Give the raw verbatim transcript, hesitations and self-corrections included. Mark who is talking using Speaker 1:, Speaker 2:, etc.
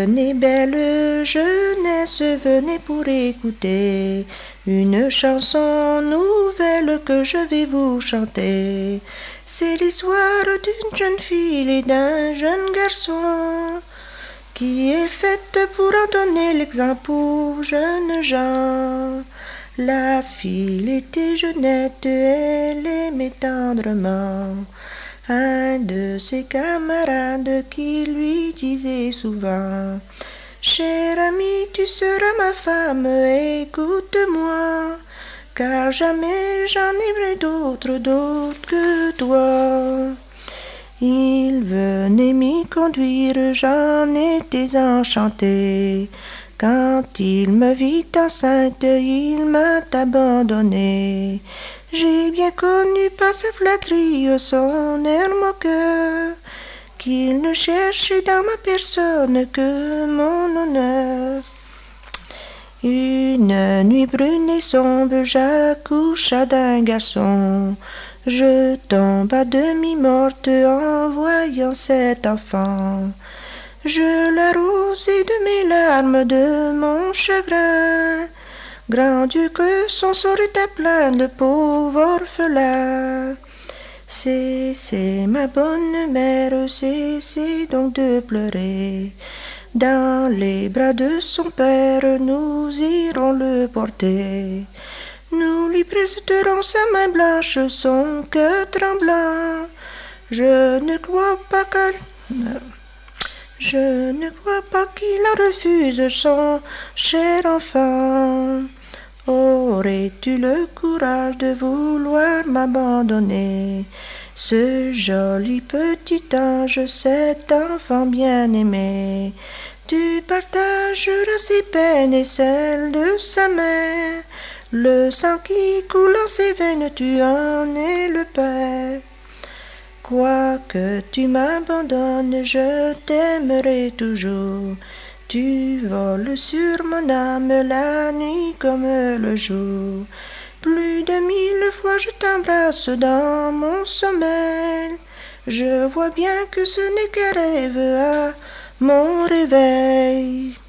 Speaker 1: Venez belle jeunesse, venez pour écouter une chanson nouvelle que je vais vous chanter. C'est l'histoire d'une jeune fille et d'un jeune garçon qui est faite pour en donner l'exemple aux jeunes gens. La fille était jeunette, elle aimait tendrement un de ses camarades qui lui disait souvent: Cher ami, tu seras ma femme, écoute-moi, car jamais j'en aimerai d'autre, d'autre que toi. Il venait m'y conduire, j'en étais enchantée. Quand il me vit enceinte, il m'a abandonnée. J'ai bien connu par sa flatterie son air moqueur, qu'il ne cherchait dans ma personne que mon honneur. Une nuit brune et sombre, j'accoucha d'un garçon. Je tombe à demi morte en voyant cet enfant. Je l'arrosai de mes larmes, de mon chagrin. Grand Dieu, que son sort était plein de pauvres orphelins. Cessez, ma bonne mère, cessez donc de pleurer. Dans les bras de son père, nous irons le porter. Nous lui présenterons sa main blanche, son cœur tremblant. Je ne crois pas qu'elle... Je ne crois pas qu'il en refuse son cher enfant. Aurais-tu le courage de vouloir m'abandonner, ce joli petit ange, cet enfant bien-aimé? Tu partageras ses peines et celles de sa mère. Le sang qui coule en ses veines, tu en es le père. Quoique tu m'abandonnes, je t'aimerai toujours. Tu voles sur mon âme la nuit comme le jour. Plus de mille fois je t'embrasse dans mon sommeil. Je vois bien que ce n'est qu'un rêve à mon réveil.